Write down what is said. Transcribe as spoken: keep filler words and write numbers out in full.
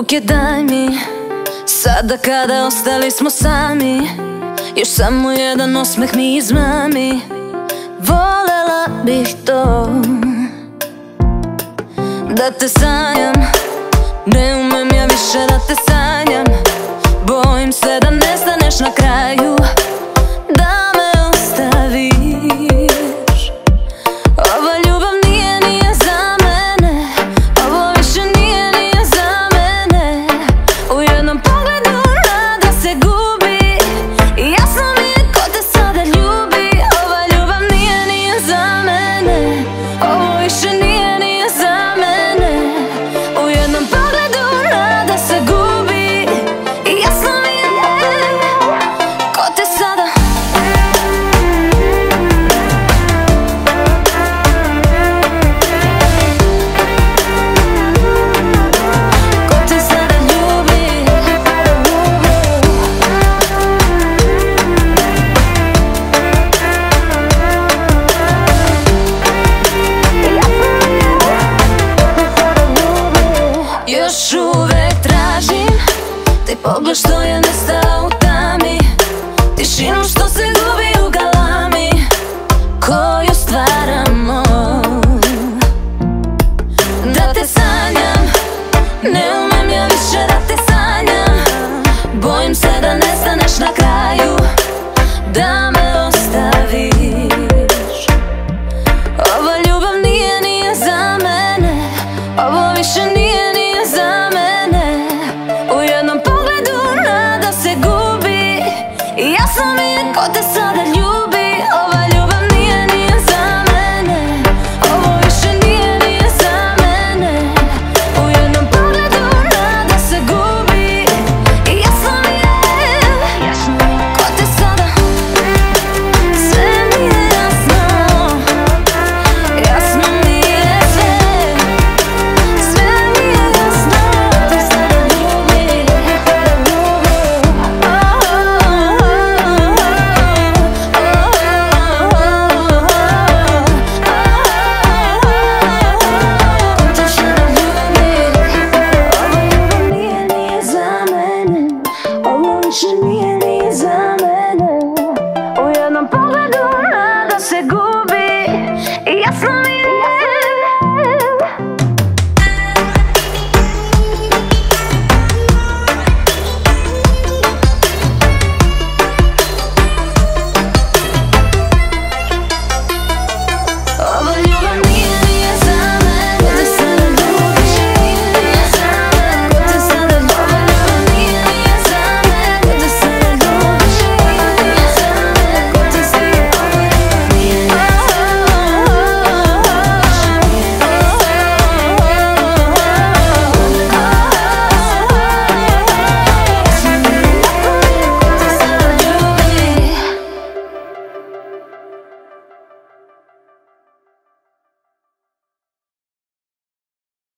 ruke daj mi, sada kada ostali smo sami. Još samo jedan osmeh mi izmami, volela bih to da te sanjam. Ne umem ja više da te sanjam, bojim se da nestaneš na kraju, da me ostaviš. Ova ljubav nije, nije za mene, ovo više nije, nije za mene. U jednom pogledu nada se gubi i jasno mi je ko te sada ljubi. Ova ljubav nije, nije za mene, ovo više nije, nije za mene. U jednom pogledu nada se gubi i jasno mi je ko te sada. Još uvek tražim taj pogled što je nestao u tami, tišinu što se gubi u galami koju stvaramo. Da te sanjam, ne umem ja više da te sanjam, bojim se da nestaneš na kraju, da me ostaviš. Ova ljubav nije, nije za mene, ovo više nije, nije za mene. U jednom pogledu nada se gubi i jasno mi je ko te sada ljubi. Ova ljubav nije, nije za mene, ovo više nije, nije za mene. U jednom pogledu nada se gubi i jasno mi je ko te sada. Sve mi je jasno, jasno mi je sve. Sve mi je jasno, te sada ljubi. Ko te sada ljubi. Ova ljubav nije, nije za mene, ovo više nije.